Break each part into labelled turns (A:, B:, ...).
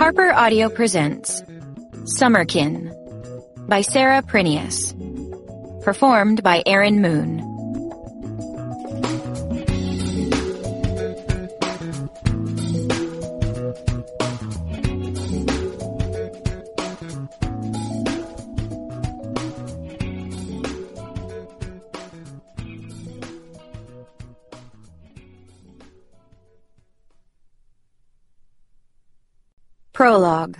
A: Harper Audio presents Summerkin by Sarah Prinius. Performed by Aaron Moon. Prologue.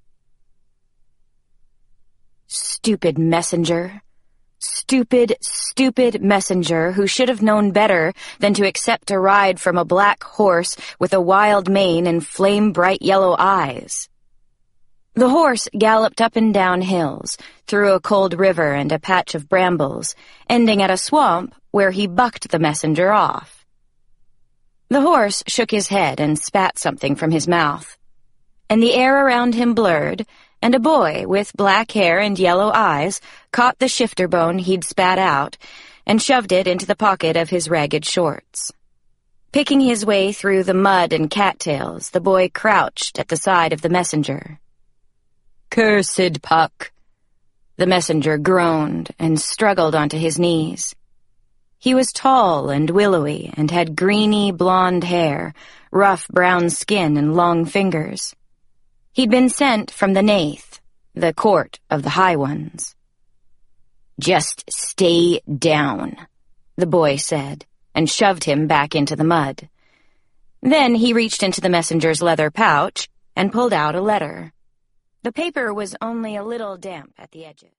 A: Stupid messenger. Stupid messenger who should have known better than to accept a ride from a black horse with a wild mane and flame-bright yellow eyes. The horse galloped up and down hills, through a cold river and a patch of brambles, ending at a swamp where he bucked the messenger off. The horse shook his head and spat something from his mouth, and the air around him blurred, and a boy with black hair and yellow eyes caught the shifter bone he'd spat out and shoved it into the pocket of his ragged shorts. Picking his way through the mud and cattails, the boy crouched at the side of the messenger. "Cursed Puck!" The messenger groaned and struggled onto his knees. He was tall and willowy and had greeny blonde hair, rough brown skin, and long fingers. He'd been sent from the Nath, the court of the High Ones. "Just stay down," the boy said, and shoved him back into the mud. Then he reached into the messenger's leather pouch and pulled out a letter. The paper was only a little damp at the edges.